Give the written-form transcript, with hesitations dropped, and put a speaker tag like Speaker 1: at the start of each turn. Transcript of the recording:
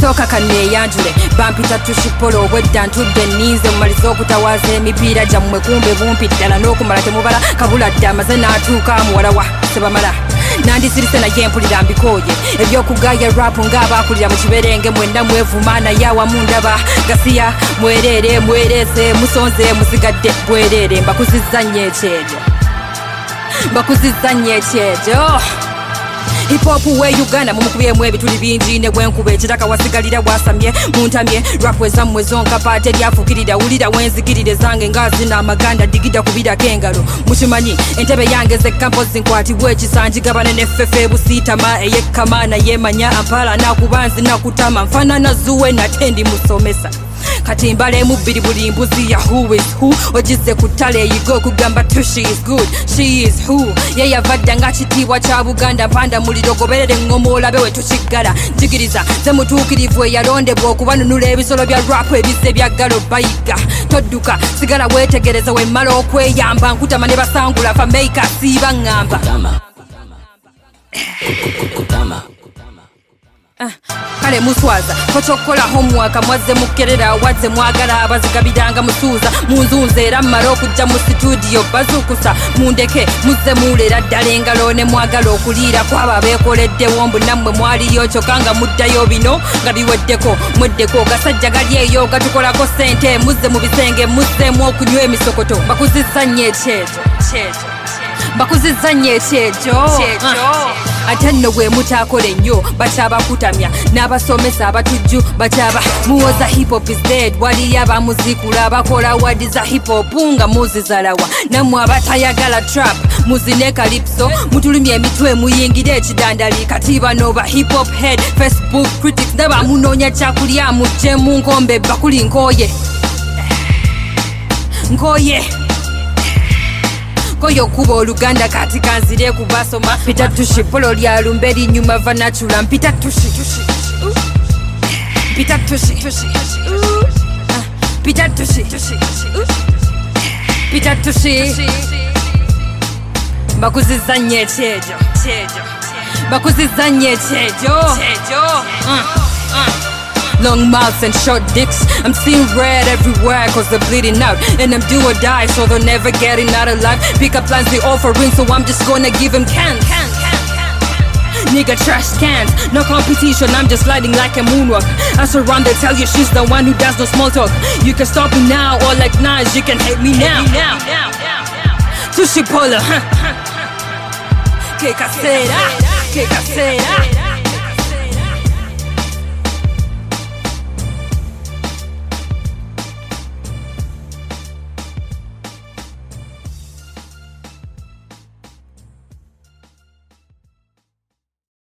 Speaker 1: soka kaneyanjule bampita tushipolo obwedda ntudde nninze mumaliza okutawaza emipiira gyammwe kumbe bumpi ddala n'okumala temubala kabula dda amaze n'atuuka muwala wa sebamala nandisirise naye mpulira mbikooye ebyokugaya rapu ng'abaakulira mu kiberenge mwenna mwevuma naye awamu ndaba gasiya mwereere mwereese musonze musigadde bwereere mbakuzizza nnyo ekyejo Hip hop we Uganda mumukubyemu ebituli bingi ne bwenkuba ekitaka wasigalira bwasamye muntamye rap ezammwe zonka paate lyafukirira wulira wenzikirire zange ngazina amaganda digida kubirako engalo mukimanyi entebe yange zekkampozi nkwatibwa ekisanjigabane neffefe busiitama eyekkamaana yemanya ampala nakubanzi nakutama nfanana zuwe nate ndi musomesa kati mbalemu bbiri buli mbuzi ya who is who ogize ku ttale eyiga okugamba to she is good she is who ye yavadda nga kitiibwa kya Buganda mpanda muliro goberere ngoma olabe we tukiggala njigiriza ze mutuukirivu eyalondebwa okubanunula ebisolo bya rap ebize byaggalo bayiga todduka sigala weetegereza wemmala okweyamba nkutama ne basangula fameika siiba ngamba kale muswaza kokyokukola homework mwazze mukerera wadze mwagala abazigabiranga musuuza munzunze era mmala okujja mu studio bazukusa mundeke muzze muulera ddala engalo ne mwagala okuliira kwabo abeekoleddewo mbu nammwe mwaliyo kyokka nga muddayo bino nga biweddeko mweddeko gasajja gali eyo gatukolako ssente muzze mu bisenge muzzeemu okunywa emisokoto bakuzizza nnyo ekyejo ate nno bwe mutakola ennyo bakyabakutamya n'abasomesa abatujju bakyaba muwoza hip hop is dead waliyo abamuzikula abakola wadi za hip hop nga muzizalawa nammwe abatayagala trap muzine kalipso mutulumya emitwe muyingire ekidandali kati bano ba hip hop head Facebook critics nabamunoonya kyakulya mujje mu nkombe bakuli nkooye koyo kuba oluganda kati kanzire kubasoma pita tushi polo lya lumbe linyuma vanachula pita tushi bakuzizza nnyo ekyejo long mouths and short dicks. I'm seeing red everywhere cause they're bleeding out. And I'm do or die so they're never getting out alive. Pick up lines they offering so I'm just gonna give them cans. Nigga trash cans, no competition, I'm just sliding like a moonwalk. I surround they tell you she's the one who does no small talk. You can stop me now or like knives, you can hate me now. Tushi Pola, que casera.